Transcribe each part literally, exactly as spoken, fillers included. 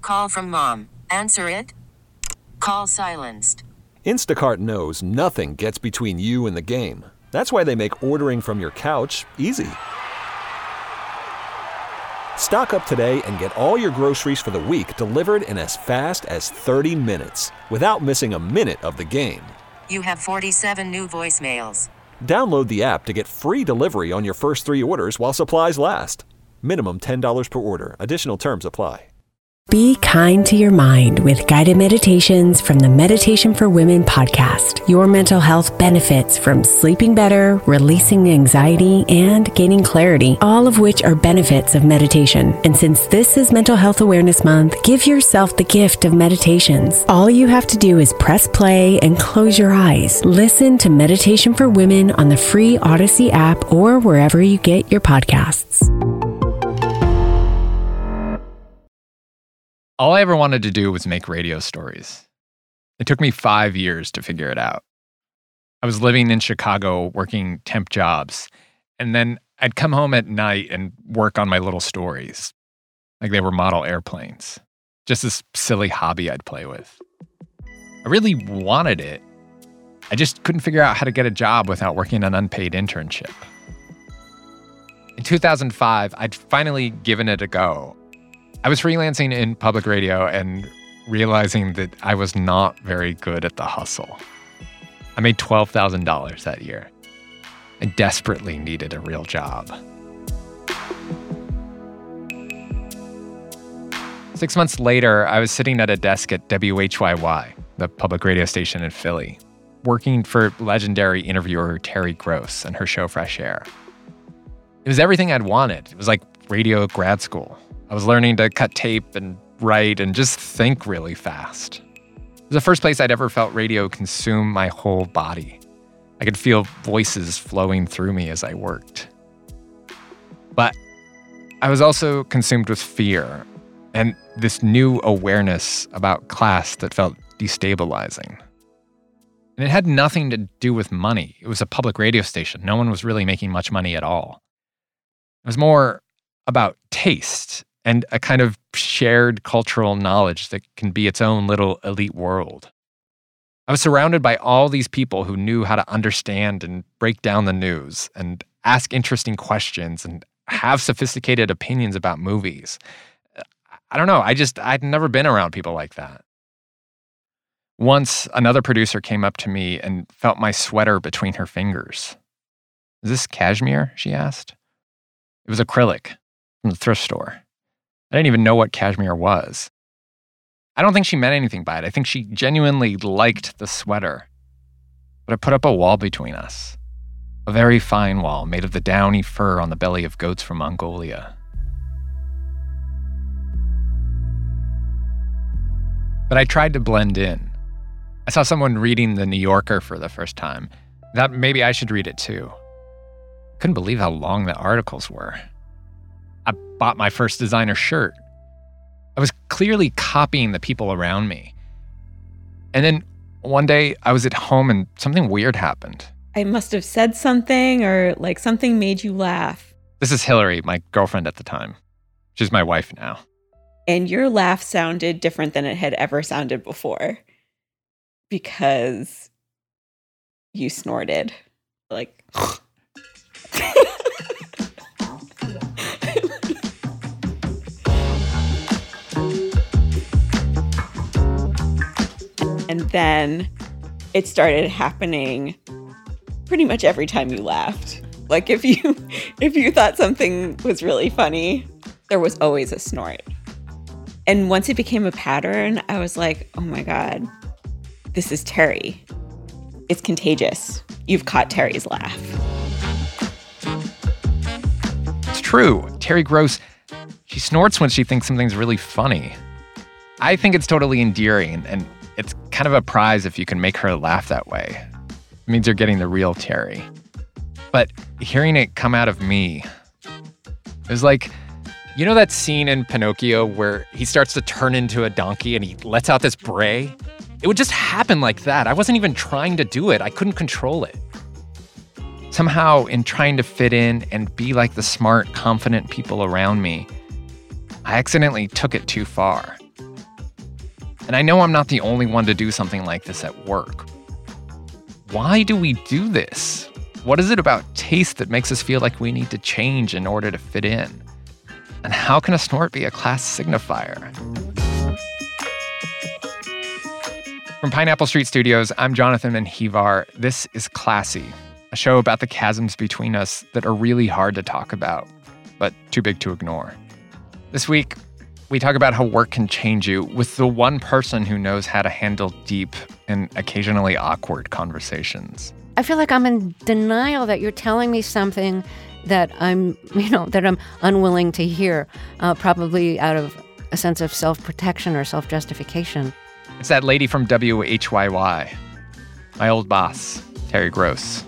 Call from mom. Answer it. Call silenced. Instacart knows nothing gets between you and the game. That's why they make ordering from your couch easy. Stock up today and get all your groceries for the week delivered in as fast as thirty minutes without missing a minute of the game. You have forty-seven new voicemails. Download the app to get free delivery on your first three orders while supplies last. Minimum ten dollars per order. Additional terms apply. Be kind to your mind with guided meditations from the Meditation for Women podcast. Your mental health benefits from sleeping better, releasing anxiety, and gaining clarity, all of which are benefits of meditation. And since this is Mental Health Awareness Month, give yourself the gift of meditations. All you have to do is press play and close your eyes. Listen to Meditation for Women on the free Odyssey app or wherever you get your podcasts. All I ever wanted to do was make radio stories. It took me five years to figure it out. I was living in Chicago working temp jobs, and then I'd come home at night and work on my little stories, like they were model airplanes. Just this silly hobby I'd play with. I really wanted it. I just couldn't figure out how to get a job without working an unpaid internship. In two thousand five, I'd finally given it a go. I was freelancing in public radio and realizing that I was not very good at the hustle. I made twelve thousand dollars that year. I desperately needed a real job. Six months later, I was sitting at a desk at W H Y Y, the public radio station in Philly, working for legendary interviewer Terry Gross and her show Fresh Air. It was everything I'd wanted. It was like radio grad school. I was learning to cut tape and write and just think really fast. It was the first place I'd ever felt radio consume my whole body. I could feel voices flowing through me as I worked. But I was also consumed with fear and this new awareness about class that felt destabilizing. And it had nothing to do with money. It was a public radio station. No one was really making much money at all. It was more about taste and a kind of shared cultural knowledge that can be its own little elite world. I was surrounded by all these people who knew how to understand and break down the news and ask interesting questions and have sophisticated opinions about movies. I don't know, I just, I'd never been around people like that. Once, another producer came up to me and felt my sweater between her fingers. "Is this cashmere?" she asked. It was acrylic from the thrift store. I didn't even know what cashmere was. I don't think she meant anything by it. I think she genuinely liked the sweater. But it put up a wall between us. A very fine wall made of the downy fur on the belly of goats from Mongolia. But I tried to blend in. I saw someone reading The New Yorker for the first time. I thought maybe I should read it too. Couldn't believe how long the articles were. I bought my first designer shirt. I was clearly copying the people around me. And then one day I was at home and something weird happened. I must have said something or like something made you laugh. This is Hillary, my girlfriend at the time. She's my wife now. And your laugh sounded different than it had ever sounded before because you snorted. Like... And then it started happening pretty much every time you laughed. Like if you if you thought something was really funny, there was always a snort. And once it became a pattern, I was like, oh my God, this is Terry. It's contagious. You've caught Terry's laugh. It's true. Terry Gross, she snorts when she thinks something's really funny. I think it's totally endearing, and it's kind of a prize if you can make her laugh that way. It means you're getting the real Terry. But hearing it come out of me, it was like, you know that scene in Pinocchio where he starts to turn into a donkey and he lets out this bray? It would just happen like that. I wasn't even trying to do it. I couldn't control it. Somehow, in trying to fit in and be like the smart, confident people around me, I accidentally took it too far. And I know I'm not the only one to do something like this at work. Why do we do this? What is it about taste that makes us feel like we need to change in order to fit in? And how can a snort be a class signifier? From Pineapple Street Studios, I'm Jonathan Menjivar. This is Classy, a show about the chasms between us that are really hard to talk about, but too big to ignore. This week, we talk about how work can change you with the one person who knows how to handle deep and occasionally awkward conversations. I feel like I'm in denial that you're telling me something that I'm, you know, that I'm unwilling to hear, uh, probably out of a sense of self-protection or self-justification. It's that lady from W H Y Y, my old boss, Terry Gross.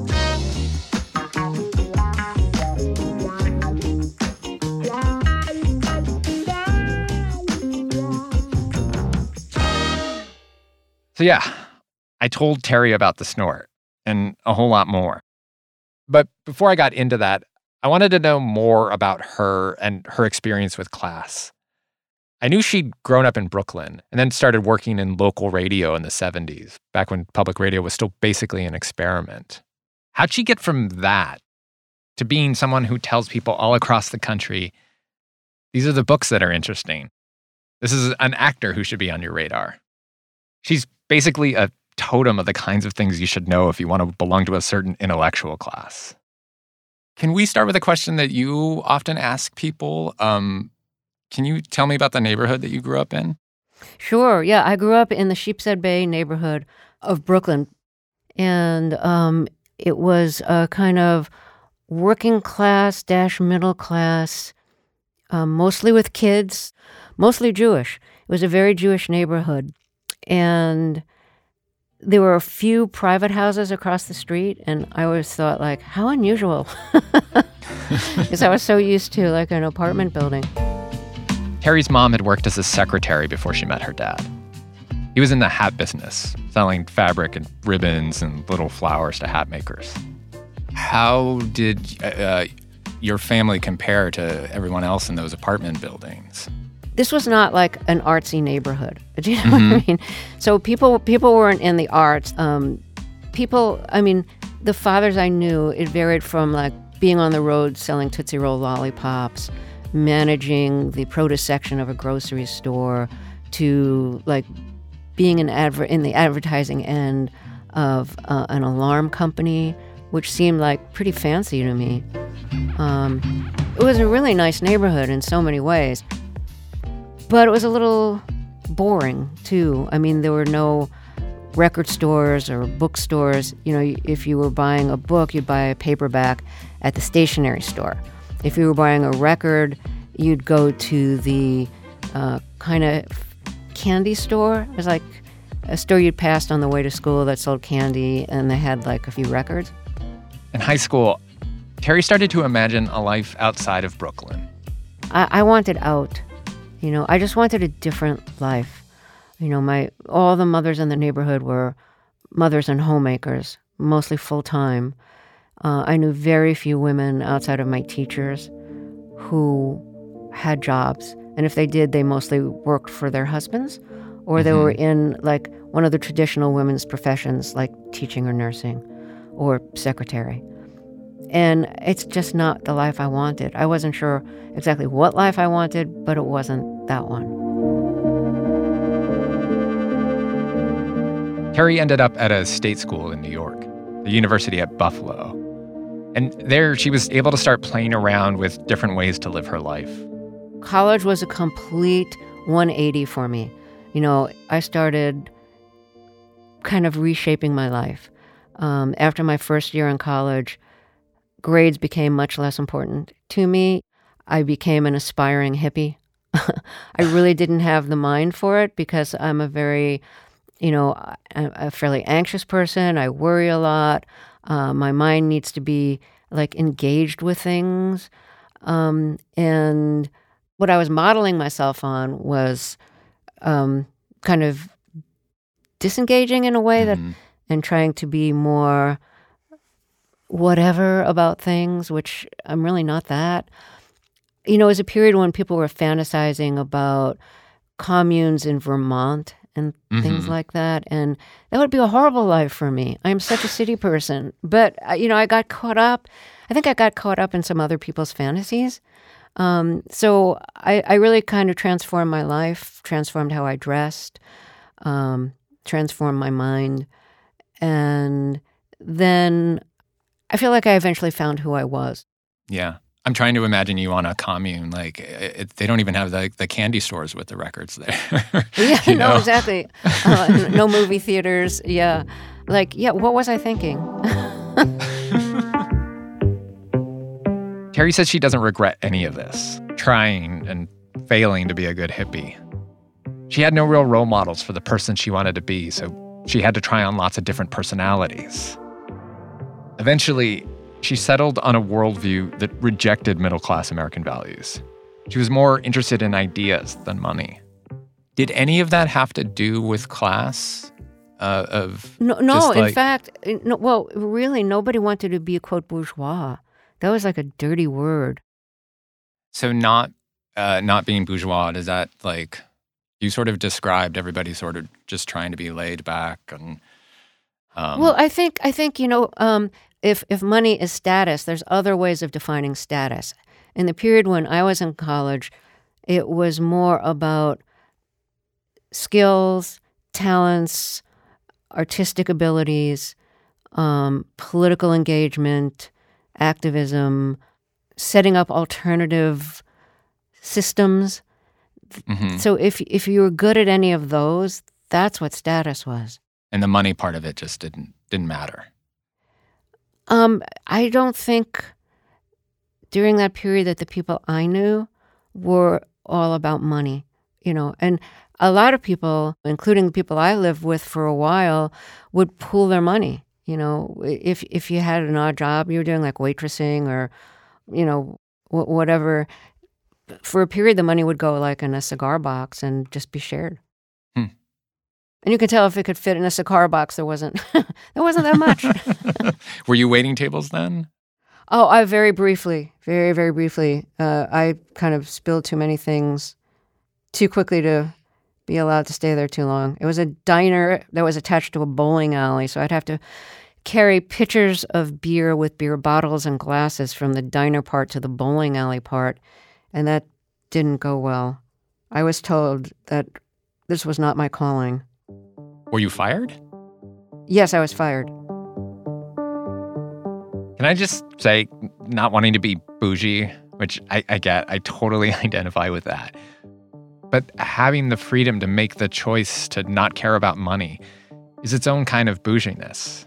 So yeah, I told Terry about the snort and a whole lot more. But before I got into that, I wanted to know more about her and her experience with class. I knew she'd grown up in Brooklyn and then started working in local radio in the seventies, back when public radio was still basically an experiment. How'd she get from that to being someone who tells people all across the country, these are the books that are interesting. This is an actor who should be on your radar. She's basically a totem of the kinds of things you should know if you want to belong to a certain intellectual class. Can we start with a question that you often ask people? Um, can you tell me about the neighborhood that you grew up in? Sure, yeah. I grew up in the Sheepshead Bay neighborhood of Brooklyn. And um, it was a kind of working class dash middle class, um, mostly with kids, mostly Jewish. It was a very Jewish neighborhood. And there were a few private houses across the street, and I always thought, like, how unusual. Because I was so used to, like, an apartment building. Terry's mom had worked as a secretary before she met her dad. He was in the hat business, selling fabric and ribbons and little flowers to hat makers. How did uh, your family compare to everyone else in those apartment buildings? This was not like an artsy neighborhood. Do you know Mm-hmm. what I mean? So people people weren't in the arts. Um, people, I mean, the fathers I knew, it varied from like being on the road selling Tootsie Roll lollipops, managing the produce section of a grocery store, to like being an adver- in the advertising end of uh, an alarm company, which seemed like pretty fancy to me. Um, it was a really nice neighborhood in so many ways. But it was a little boring, too. I mean, there were no record stores or bookstores. You know, if you were buying a book, you'd buy a paperback at the stationery store. If you were buying a record, you'd go to the uh, kind of candy store. It was like a store you'd passed on the way to school that sold candy, and they had like a few records. In high school, Terry started to imagine a life outside of Brooklyn. I, I wanted out. You know, I just wanted a different life. You know, my all the mothers in the neighborhood were mothers and homemakers, mostly full-time. Uh, I knew very few women outside of my teachers who had jobs. And if they did, they mostly worked for their husbands, or they mm-hmm. were in, like, one of the traditional women's professions, like teaching or nursing or secretary. And it's just not the life I wanted. I wasn't sure exactly what life I wanted, but it wasn't that one. Terry ended up at a state school in New York, the University at Buffalo. And there she was able to start playing around with different ways to live her life. College was a complete one eighty for me. You know, I started kind of reshaping my life. Um, after my first year in college, grades became much less important to me. I became an aspiring hippie. I really didn't have the mind for it because I'm a very, you know, a, a fairly anxious person. I worry a lot. Uh, my mind needs to be like engaged with things. Um, and what I was modeling myself on was um, kind of disengaging in a way mm-hmm. that, and trying to be more whatever about things, which I'm really not that. You know, it was a period when people were fantasizing about communes in Vermont and Mm-hmm. things like that. And that would be a horrible life for me. I'm such a city person. But, uh, you know, I got caught up. I think I got caught up in some other people's fantasies. Um, so I, I really kind of transformed my life, transformed how I dressed, um, transformed my mind. And then I feel like I eventually found who I was. Yeah. I'm trying to imagine you on a commune. Like, it, they don't even have the, the candy stores with the records there. Yeah, You no, know? exactly. Uh, n- no movie theaters. Yeah. Like, yeah, what was I thinking? Terry says she doesn't regret any of this, trying and failing to be a good hippie. She had no real role models for the person she wanted to be, so she had to try on lots of different personalities. Eventually, she settled on a worldview that rejected middle-class American values. She was more interested in ideas than money. Did any of that have to do with class? Uh, of No, no. just In like- fact, no, well, really, nobody wanted to be quote bourgeois. That was like a dirty word. So not uh, not being bourgeois, is that like, you sort of described everybody sort of just trying to be laid back and... Um, Well, I think I think you know, um, if if money is status, there's other ways of defining status. In the period when I was in college, it was more about skills, talents, artistic abilities, um, political engagement, activism, setting up alternative systems. mhm. So if if you were good at any of those, that's what status was. And the money part of it just didn't didn't matter. Um, I don't think during that period that the people I knew were all about money, you know, and a lot of people, including the people I lived with for a while, would pool their money. You know, if if you had an odd job you were doing, like waitressing or, you know, wh- whatever, for a period the money would go like in a cigar box and just be shared. Hmm. And you could tell if it could fit in a cigar box, there wasn't there wasn't that much. Were you waiting tables then? Oh, I very briefly, very, very briefly. Uh, I kind of spilled too many things too quickly to be allowed to stay there too long. It was a diner that was attached to a bowling alley, so I'd have to carry pitchers of beer with beer bottles and glasses from the diner part to the bowling alley part, and that didn't go well. I was told that this was not my calling. Were you fired? Yes, I was fired. Can I just say, not wanting to be bougie, which I, I get, I totally identify with that. But having the freedom to make the choice to not care about money is its own kind of bouginess.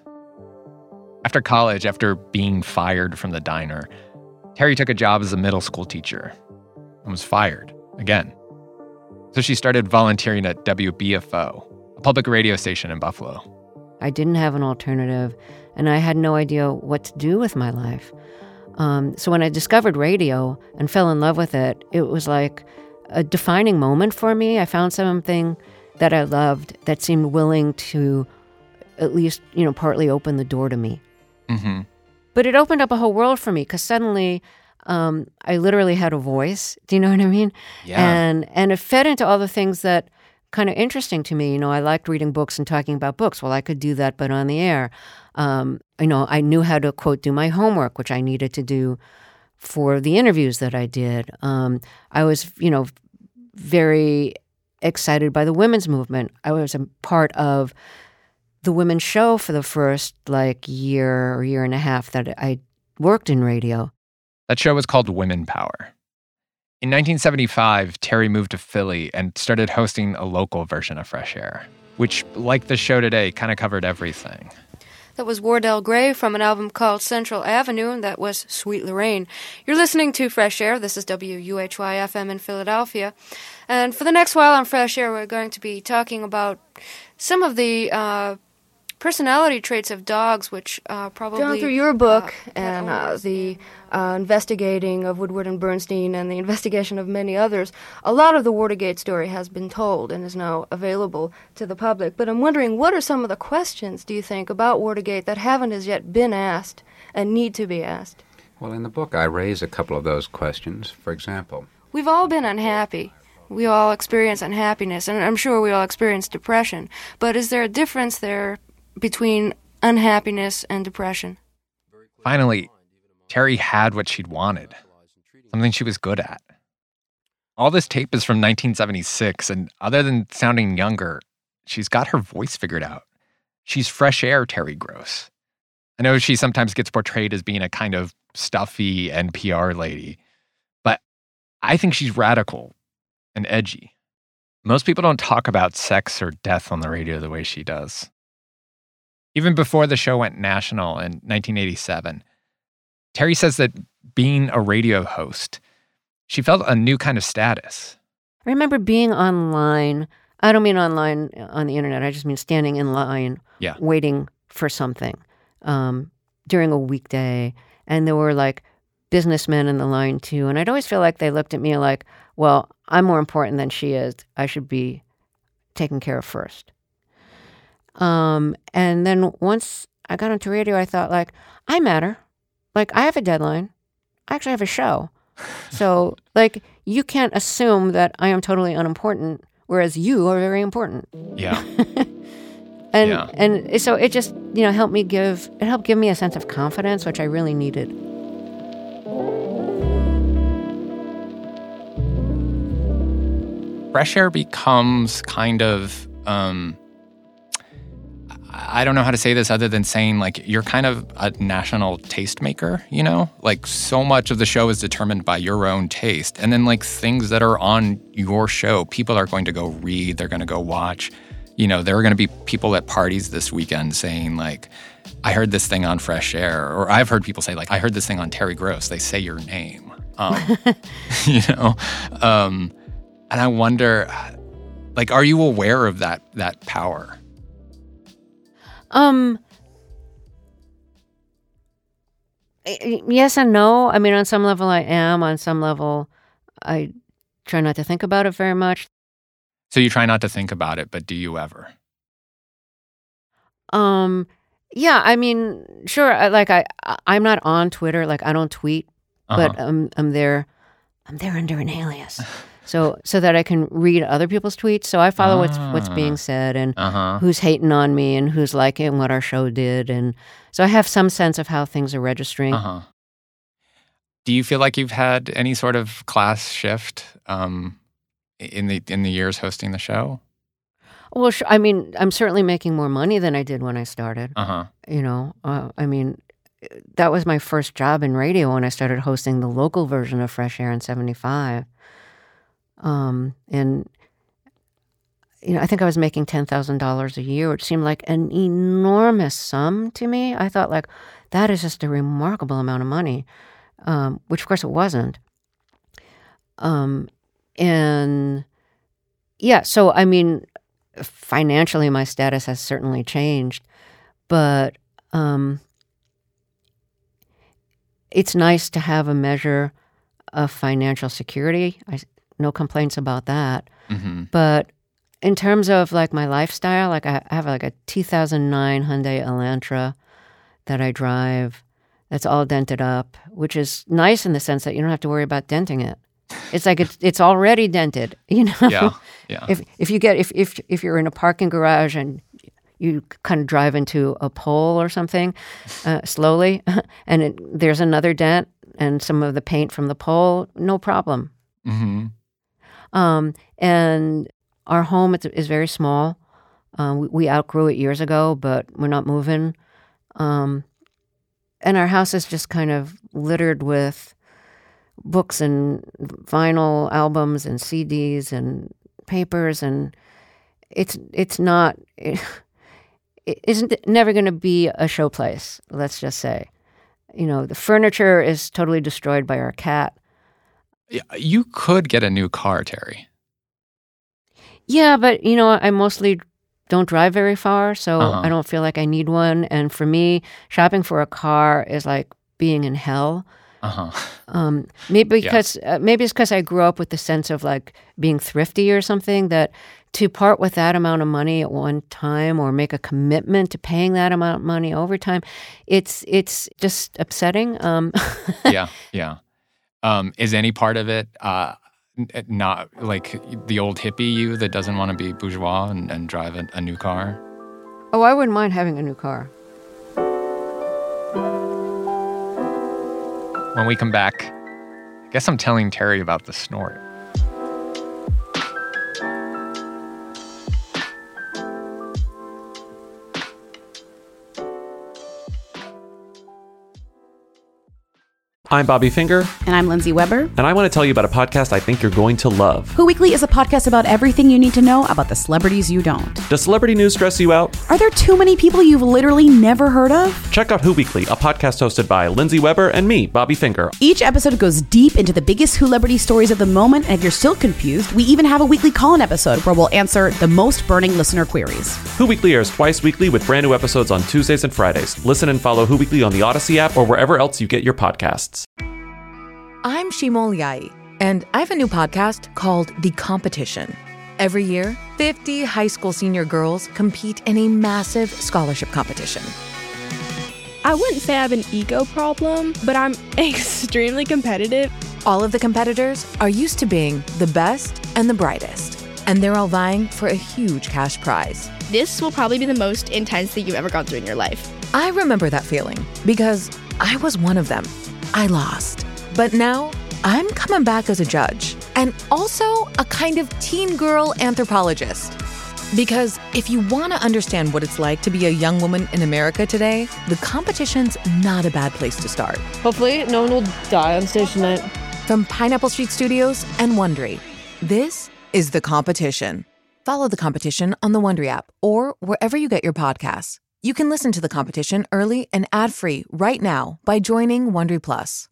After college, after being fired from the diner, Terry took a job as a middle school teacher and was fired again. So she started volunteering at W B F O, a public radio station in Buffalo. I didn't have an alternative, and I had no idea what to do with my life. Um, so when I discovered radio and fell in love with it, it was like a defining moment for me. I found something that I loved that seemed willing to at least, you know, partly open the door to me. Mm-hmm. But it opened up a whole world for me because suddenly um, I literally had a voice. Do you know what I mean? Yeah. And and it fed into all the things that kind of interesting to me. You know, I liked reading books and talking about books. Well, I could do that, but on the air. Um, you know, I knew how to, quote, do my homework, which I needed to do for the interviews that I did. Um, I was, you know, very excited by the women's movement. I was a part of the women's show for the first, like, year or year and a half that I worked in radio. That show was called Women Power. In nineteen seventy-five, Terry moved to Philly and started hosting a local version of Fresh Air, which, like the show today, kind of covered everything. That was Wardell Gray from an album called Central Avenue, and that was Sweet Lorraine. You're listening to Fresh Air. This is W U H Y F M in Philadelphia. And for the next while on Fresh Air, we're going to be talking about some of the uh, personality traits of dogs, which uh, probably... John, through your book uh, and uh, the uh, investigating of Woodward and Bernstein and the investigation of many others, a lot of the Watergate story has been told and is now available to the public. But I'm wondering, what are some of the questions, do you think, about Watergate that haven't as yet been asked and need to be asked? Well, in the book, I raise a couple of those questions. For example, We've all been unhappy. we all experience unhappiness, and I'm sure we all experience depression. But is there a difference there between unhappiness and depression? Finally, Terry had what she'd wanted, something she was good at. All this tape is from nineteen seventy-six, and other than sounding younger, she's got her voice figured out. She's fresh air Terry Gross. I know she sometimes gets portrayed as being a kind of stuffy N P R lady, but I think she's radical and edgy. Most people don't talk about sex or death on the radio the way she does. Even before the show went national in nineteen eighty-seven, Terry says that being a radio host, she felt a new kind of status. I remember being online. I don't mean online on the internet. I just mean standing in line, yeah. waiting for something um, during a weekday. And there were like businessmen in the line too. And I'd always feel like they looked at me like, well, I'm more important than she is. I should be taken care of first. Um, and then once I got into radio, I thought like, I matter. Like I have a deadline. I actually have a show. So like you can't assume that I am totally unimportant, whereas you are very important. Yeah. and yeah. and so it just, you know, helped me give it helped give me a sense of confidence, which I really needed. Fresh Air becomes kind of um I don't know how to say this other than saying, like, you're kind of a national tastemaker, you know? Like, so much of the show is determined by your own taste. And then, like, things that are on your show, people are going to go read, they're going to go watch. You know, there are going to be people at parties this weekend saying, like, I heard this thing on Fresh Air. Or I've heard people say, like, I heard this thing on Terry Gross. They say your name. Um, you know? Um, and I wonder, like, are you aware of that that power? Um, yes and no. I mean, on some level I am. On some level, I try not to think about it very much. So you try not to think about it, but do you ever? Um, yeah, I mean, sure. I, like I, I'm not on Twitter. Like I don't tweet, Uh-huh. but I'm, I'm there. I'm there under an alias. So, so that I can read other people's tweets. So I follow what's what's being said and Uh-huh. who's hating on me and who's liking what our show did, and so I have some sense of how things are registering. Uh-huh. Do you feel like you've had any sort of class shift um, in the in the years hosting the show? Well, sh- I mean, I'm certainly making more money than I did when I started. Uh huh. You know, uh, I mean, that was my first job in radio when I started hosting the local version of Fresh Air in seventy-five. Um, and, you know, I think I was making ten thousand dollars a year, which seemed like an enormous sum to me. I thought, like, that is just a remarkable amount of money, um, which, of course, it wasn't. Um, and, yeah, so, I mean, financially, my status has certainly changed, but um, it's nice to have a measure of financial security. I No complaints about that. Mm-hmm. But in terms of like my lifestyle, like I have like a two thousand nine Hyundai Elantra that I drive that's all dented up, which is nice in the sense that you don't have to worry about denting it. It's like it's it's already dented, you know. Yeah, yeah. If if you get if if if you're in a parking garage and you kind of drive into a pole or something uh, slowly, and it, there's another dent and some of the paint from the pole, no problem. Mm-hmm. Um, and our home is, is very small. Um, we, we outgrew it years ago, but we're not moving. Um, and our house is just kind of littered with books and vinyl albums and C Ds and papers, and it's it's not it, it isn't never going to be a showplace. Let's just say, you know, the furniture is totally destroyed by our cat. You could get a new car, Terry. Yeah, but, you know, I mostly don't drive very far, so Uh-huh. I don't feel like I need one. And for me, shopping for a car is like being in hell. Uh-huh. Um, maybe because uh, maybe it's because I grew up with the sense of like being thrifty or something, that to part with that amount of money at one time or make a commitment to paying that amount of money over time, it's it's just upsetting. Um, Yeah, yeah. Um, is any part of it uh, N- Not like the old hippie you that doesn't want to be bourgeois and, and drive a, a new car? Oh, I wouldn't mind having a new car. When we come back, I guess I'm telling Terry about the snort. I'm Bobby Finger. And I'm Lindsay Weber. And I want to tell you about a podcast I think you're going to love. Who Weekly is a podcast about everything you need to know about the celebrities you don't. Does celebrity news stress you out? Are there too many people you've literally never heard of? Check out Who Weekly, a podcast hosted by Lindsay Weber and me, Bobby Finger. Each episode goes deep into the biggest Who-lebrity stories of the moment, and if you're still confused, we even have a weekly call-in episode where we'll answer the most burning listener queries. Who Weekly airs twice weekly with brand new episodes on Tuesdays and Fridays. Listen and follow Who Weekly on the Odyssey app or wherever else you get your podcasts. I'm Shimol Yai, and I have a new podcast called The Competition. Every year, fifty high school senior girls compete in a massive scholarship competition. I wouldn't say I have an ego problem, but I'm extremely competitive. All of the competitors are used to being the best and the brightest, and they're all vying for a huge cash prize. This will probably be the most intense thing you've ever gone through in your life. I remember that feeling because I was one of them. I lost. But now, I'm coming back as a judge and also a kind of teen girl anthropologist. Because if you want to understand what it's like to be a young woman in America today, The Competition's not a bad place to start. Hopefully, no one will die on stage tonight. From Pineapple Street Studios and Wondery, this is The Competition. Follow The Competition on the Wondery app or wherever you get your podcasts. You can listen to The Competition early and ad-free right now by joining Wondery Plus.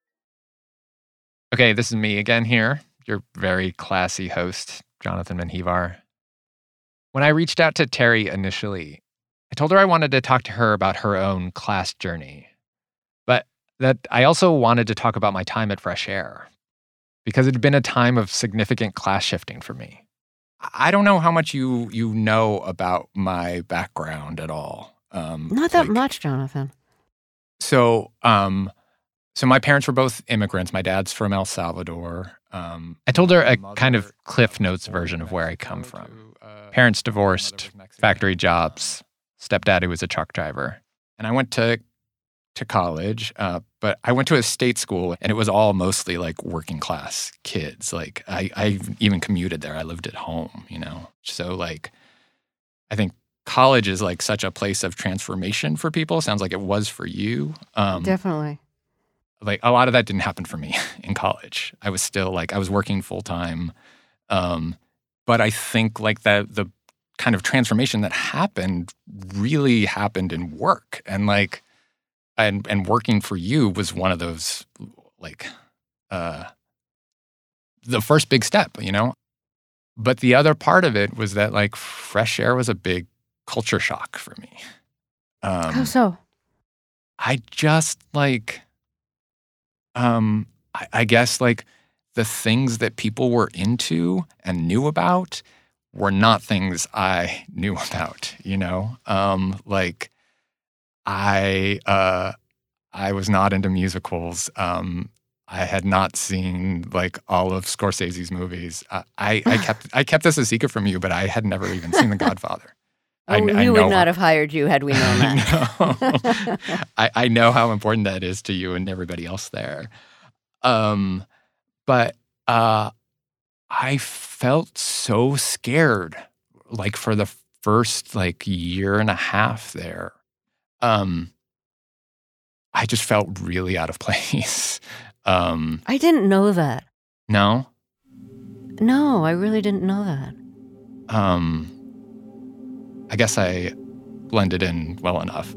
Okay, this is me again here, your very classy host, Jonathan Menjivar. When I reached out to Terry initially, I told her I wanted to talk to her about her own class journey, but that I also wanted to talk about my time at Fresh Air, because it had been a time of significant class shifting for me. I don't know how much you you know about my background at all. Um, Not that like, much, Jonathan. So, um... So my parents were both immigrants. My dad's from El Salvador. Um, I told her a kind of Cliff Notes version of where I come from. Parents divorced, factory jobs, stepdad who was a truck driver. And I went to to college, uh, but I went to a state school, and it was all mostly like working class kids. Like I, I even commuted there. I lived at home, you know. So like, I think college is like such a place of transformation for people. Sounds like it was for you. Um, Definitely. Like a lot of that didn't happen for me in college. I was still like, I was working full time. Um, but I think like that the kind of transformation that happened really happened in work. And like, and, and working for you was one of those like, uh, the first big step, you know? But the other part of it was that like Fresh Air was a big culture shock for me. Um, How so? I just like... Um, I, I guess like the things that people were into and knew about were not things I knew about, you know? Um, like I, uh, I was not into musicals. Um, I had not seen like all of Scorsese's movies. I, I, I kept, I kept this a secret from you, but I had never even seen The Godfather. Oh, I, we I would know, not have hired you had we known that. I, know. I, I know how important that is to you and everybody else there. Um, but uh, I felt so scared, like for the first like year and a half there. Um, I just felt really out of place. um, I didn't know that. No? No, I really didn't know that. Um, I guess I blended in well enough.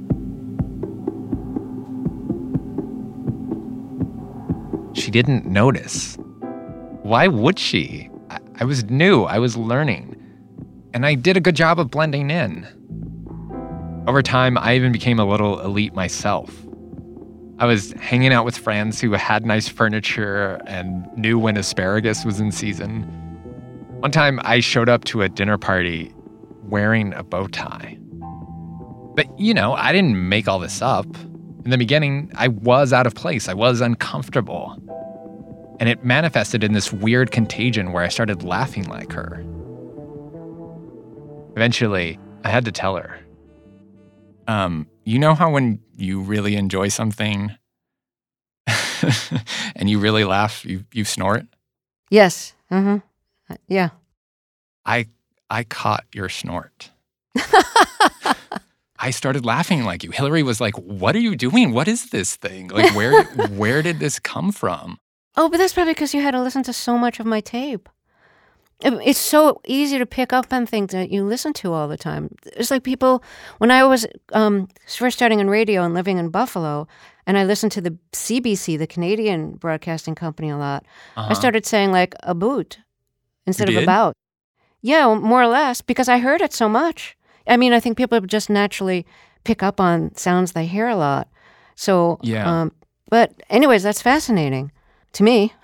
She didn't notice. Why would she? I, I was new. I was learning. And I did a good job of blending in. Over time, I even became a little elite myself. I was hanging out with friends who had nice furniture and knew when asparagus was in season. One time, I showed up to a dinner party wearing a bow tie. But, you know, I didn't make all this up. In the beginning, I was out of place. I was uncomfortable. And it manifested in this weird contagion where I started laughing like her. Eventually, I had to tell her, um, you know how when you really enjoy something and you really laugh, you, you snort? Yes. Mm-hmm. Yeah. I I caught your snort. I started laughing like you. Hillary was like, what are you doing? What is this thing? Like, where where did this come from? Oh, but that's probably because you had to listen to so much of my tape. It's so easy to pick up on things that you listen to all the time. It's like people, when I was um, first starting in radio and living in Buffalo, and I listened to the C B C, the Canadian Broadcasting Company, a lot, Uh-huh. I started saying like about instead You of did? about. Yeah, well, more or less, because I heard it so much. I mean, I think people just naturally pick up on sounds they hear a lot. So, Yeah. um, but anyways, that's fascinating to me.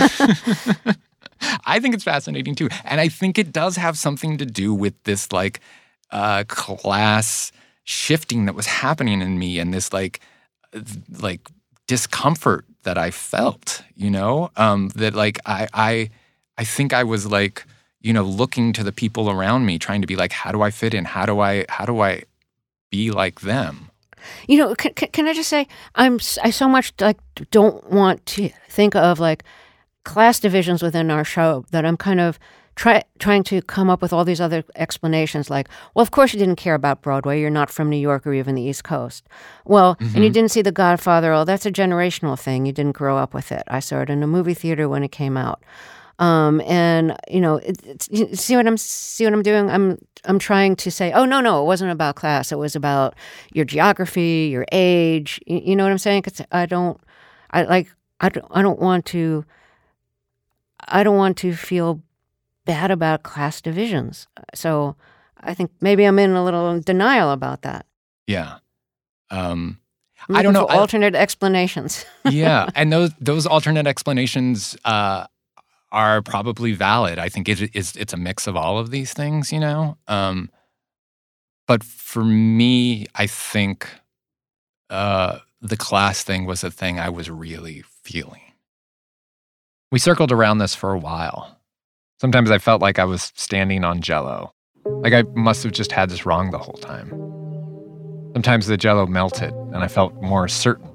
I think it's fascinating too. And I think it does have something to do with this like uh, class shifting that was happening in me and this like th- like discomfort that I felt, you know, um, that like I, I I think I was like, you know, looking to the people around me, trying to be like, how do I fit in? How do I how do I be like them? You know, can, can, can I just say, I'm s- I so much like don't want to think of like class divisions within our show that I'm kind of try, trying to come up with all these other explanations like, well, of course you didn't care about Broadway. You're not from New York or even the East Coast. Well, and you Mhm. didn't see The Godfather. Oh, that's a generational thing. You didn't grow up with it. I saw it in a movie theater when it came out. Um, and you know, it, it's, you see what I'm see what I'm doing. I'm I'm trying to say, oh no, no, it wasn't about class. It was about your geography, your age. You, you know what I'm saying? 'Cause I don't, I like, I don't, I don't want to. I don't want to feel bad about class divisions. So I think maybe I'm in a little denial about that. Yeah. Um, I'm I don't looking know. for I- alternate explanations. yeah, and those those alternate explanations uh, are probably valid. I think it is it's a mix of all of these things, you know. Um, but for me, I think uh, the class thing was a thing I was really feeling. We circled around this for a while. Sometimes I felt like I was standing on Jell-O, like I must have just had this wrong the whole time. Sometimes the Jell-O melted, and I felt more certain.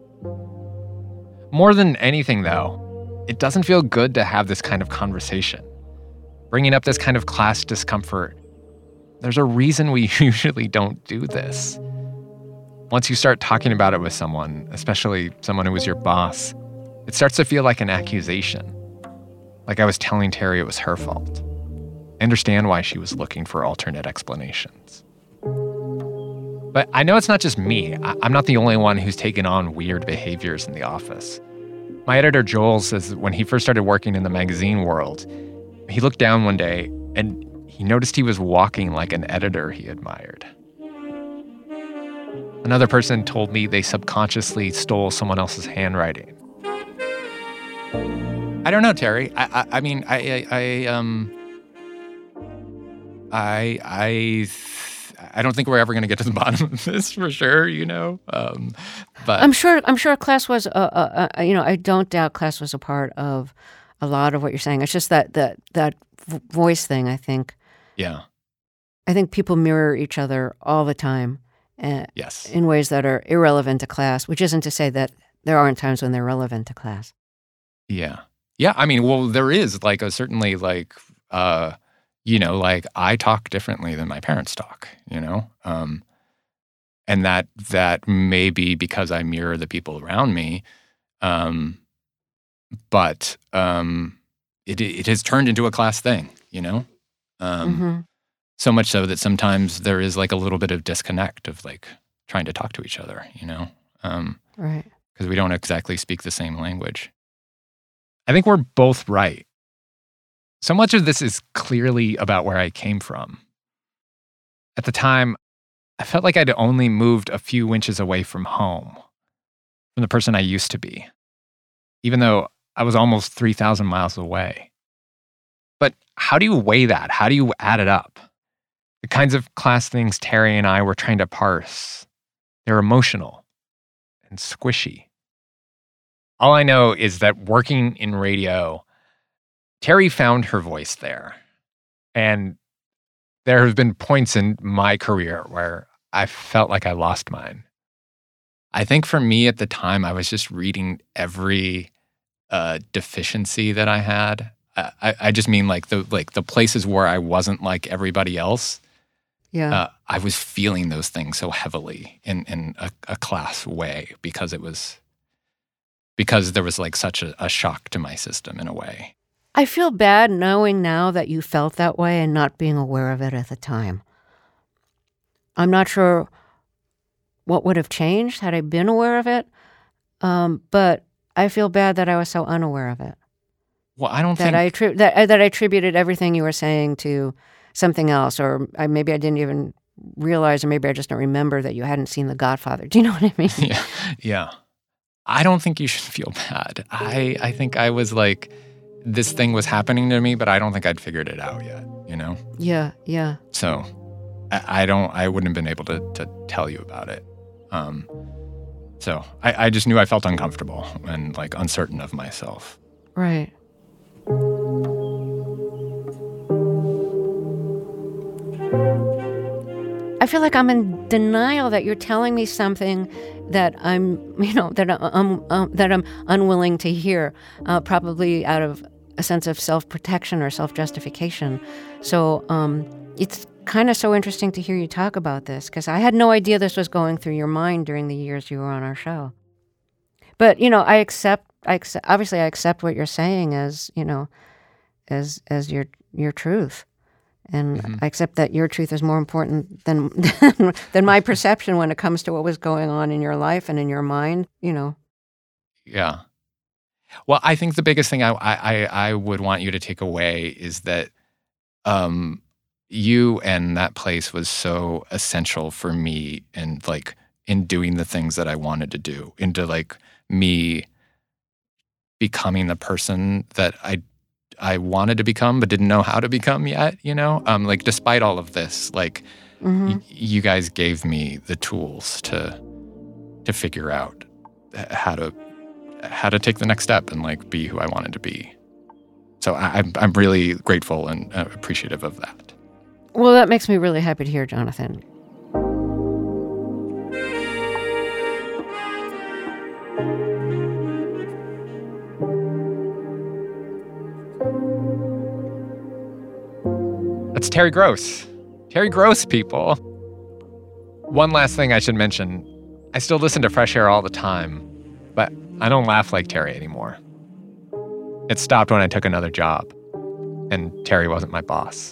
More than anything, though, it doesn't feel good to have this kind of conversation. Bringing up this kind of class discomfort, there's a reason we usually don't do this. Once you start talking about it with someone, especially someone who was your boss, it starts to feel like an accusation. Like I was telling Terry it was her fault. I understand why she was looking for alternate explanations. But I know it's not just me. I- I'm not the only one who's taken on weird behaviors in the office. My editor, Joel, says that when he first started working in the magazine world, he looked down one day and he noticed he was walking like an editor he admired. Another person told me they subconsciously stole someone else's handwriting. I don't know, Terry. I, I, I mean, I, I, I, um, I, I, I don't think we're ever going to get to the bottom of this for sure. You know, um, but I'm sure. I'm sure class was. Uh, uh, uh, you know, I don't doubt class was a part of a lot of what you're saying. It's just that that that v- voice thing. I think. yeah, I think people mirror each other all the time. Uh, yes, in ways that are irrelevant to class, which isn't to say that there aren't times when they're relevant to class. yeah, yeah. I mean, well, there is like a certainly like, uh, you know, like I talk differently than my parents talk. You know, um, and that that may be because I mirror the people around me, um, but um, it it has turned into a class thing. You know. Um, Mm-hmm. So much so that sometimes there is like a little bit of disconnect of like trying to talk to each other, you know, um, Right. because we don't exactly speak the same language. I think we're both right. So much of this is clearly about where I came from. At the time, I felt like I'd only moved a few inches away from home, from the person I used to be, even though I was almost three thousand miles away. But how do you weigh that? How do you add it up? The kinds of class things Terry and I were trying to parse, they're emotional and squishy. All I know is that working in radio, Terry found her voice there. And there have been points in my career where I felt like I lost mine. I think for me at the time, I was just reading every uh, deficiency that I had. I, I just mean like the like the places where I wasn't like everybody else. Yeah. Uh, I was feeling those things so heavily in, in a, a class way because it was, because there was like such a, a shock to my system in a way. I feel bad knowing now that you felt that way and not being aware of it at the time. I'm not sure what would have changed had I been aware of it, um, but I feel bad that I was so unaware of it. Well, I don't that think... I attri- that, that I attributed everything you were saying to something else, or I, maybe I didn't even realize, or maybe I just don't remember that you hadn't seen The Godfather. Do you know what I mean? Yeah, yeah. I don't think you should feel bad. I, I think I was like, this thing was happening to me, but I don't think I'd figured it out yet, you know? Yeah, yeah. So I, I don't, I wouldn't have been able to, to tell you about it. Um, so I, I just knew I felt uncomfortable and like uncertain of myself. Right. I feel like I'm in denial that you're telling me something that I'm, you know, that I'm um, that I'm unwilling to hear, uh, probably out of a sense of self-protection or self-justification. So um, it's kind of so interesting to hear you talk about this, because I had no idea this was going through your mind during the years you were on our show. But you know, I accept. I accept, obviously, I accept what you're saying as, you know, as as your your truth. And mm-hmm. I accept that your truth is more important than, than than my perception when it comes to what was going on in your life and in your mind, you know. Yeah. Well, I think the biggest thing I I, I would want you to take away is that um, you and that place was so essential for me in like in doing the things that I wanted to do, into like me becoming the person that I I wanted to become, but didn't know how to become yet, you know? Um, like, despite all of this, like, mm-hmm. y- you guys gave me the tools to to figure out how to how to take the next step and, like, be who I wanted to be. So I, I'm, I'm really grateful and uh, appreciative of that. Well, that makes me really happy to hear, Jonathan. That's Terry Gross. Terry Gross, people. One last thing I should mention. I still listen to Fresh Air all the time, but I don't laugh like Terry anymore. It stopped when I took another job, and Terry wasn't my boss.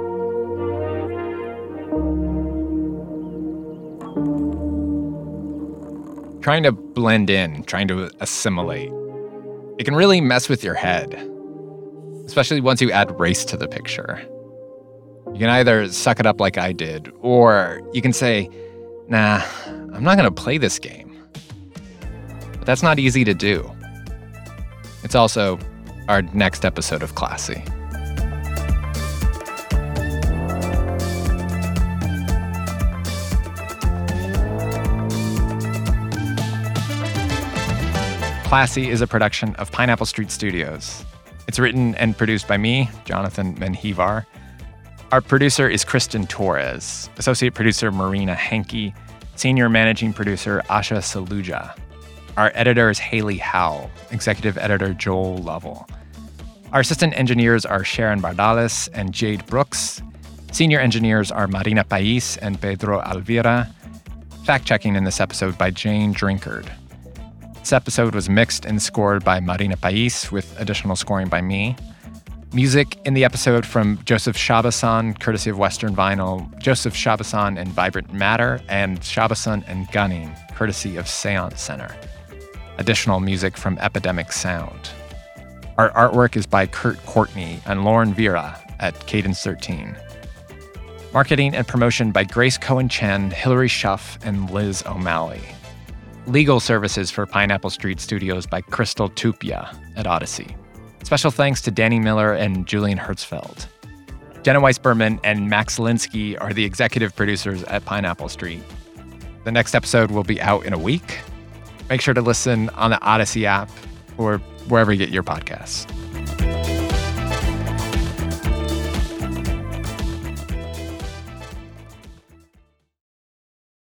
Trying to blend in, trying to assimilate, it can really mess with your head, especially once you add race to the picture. You can either suck it up like I did, or you can say, nah, I'm not going to play this game. But that's not easy to do. It's also our next episode of Classy. Classy is a production of Pineapple Street Studios. It's written and produced by me, Jonathan Menjivar. Our producer is Kristen Torres, associate producer Marina Hankey, senior managing producer Asha Saluja. Our editor is Haley Howell, executive editor Joel Lovell. Our assistant engineers are Sharon Bardales and Jade Brooks. Senior engineers are Marina Pais and Pedro Alvira. Fact-checking in this episode by Jane Drinkard. This episode was mixed and scored by Marina Pais, with additional scoring by me. Music in the episode from Joseph Shabasan, courtesy of Western Vinyl, Joseph Shabasan and Vibrant Matter, and Shabasan and Gunning, courtesy of Seance Center. Additional music from Epidemic Sound. Our artwork is by Kurt Courtney and Lauren Vera at Cadence thirteen. Marketing and promotion by Grace Cohen-Chen, Hillary Schuff, and Liz O'Malley. Legal services for Pineapple Street Studios by Crystal Tupia at Odyssey. Special thanks to Danny Miller and Julian Hertzfeld. Jenna Weiss-Berman and Max Linsky are the executive producers at Pineapple Street. The next episode will be out in a week. Make sure to listen on the Odyssey app or wherever you get your podcasts.